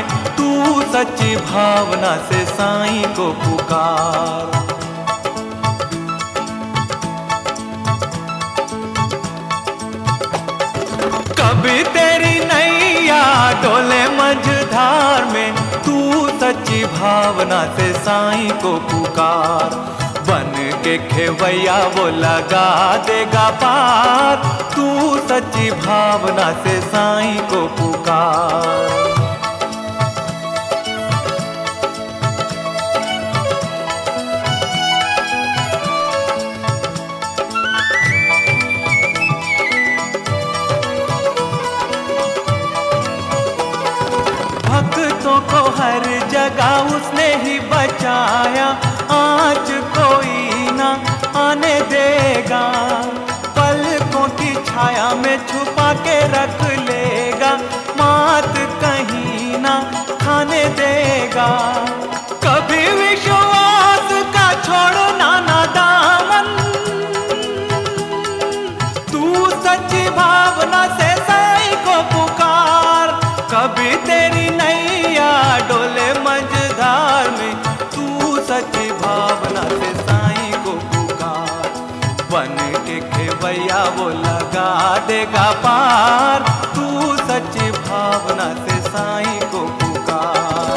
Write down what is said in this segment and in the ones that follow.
तू सच्ची भावना से साईं को पुकार। कभी तेरी नैया डोले मझधार में, तू सच्ची भावना से साईं को पुकार। बन के खेवैया वो लगा देगा पार, तू सच्ची भावना से साईं को पुकार। भक्तों को हर जगह उसने ही बचाया, आँच कोई ना आने देगा। पलकों की छाया में छुपा के रख लेगा, मात कहीं ना खाने देगा। कभी विश्वास का छोड़ना ना दामन, तू सच्ची भावना से साईं को पुकार। कभी तेरी नैया डोले मझधार में, तू सच्ची भावना से साईं को पुकार। बन के खेवैया वो लगा देगा पार, तू सच्ची भावना से साईं को पुकार।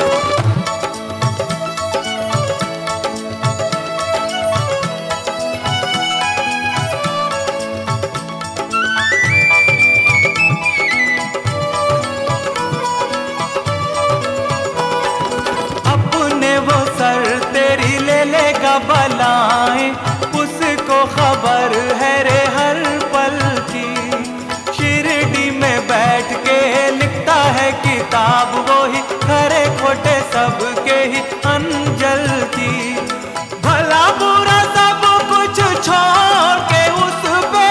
तेरी ले लेगा बलाएं, उसको खबर है रे हर पल की। शिरडी में बैठ के लिखता है किताब वो ही, खरे खोटे सबके ही अंजल की। भला बुरा सब कुछ छोड़ के उस पे,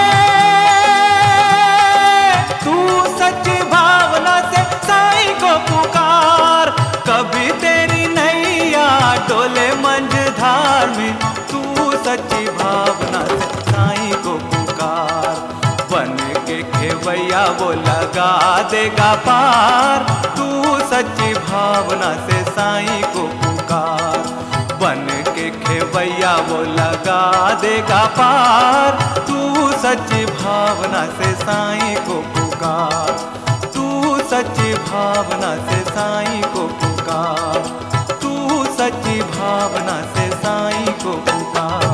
तू सच्ची भावना से साईं को पुकार। कभी तेरी नैया डोले मंझधार में, तू सच्ची भावना से साईं को पुकार। बन के खेवैया वो लगा देगा पार, तू सच्ची भावना से साईं को पुकार। बन के खेवैया वो लगा देगा पार, तू सच्ची भावना से साईं को पुकार। तू सच्ची भावना से साईं को पुकार, तू सच्ची भावना से साईं को पुकार।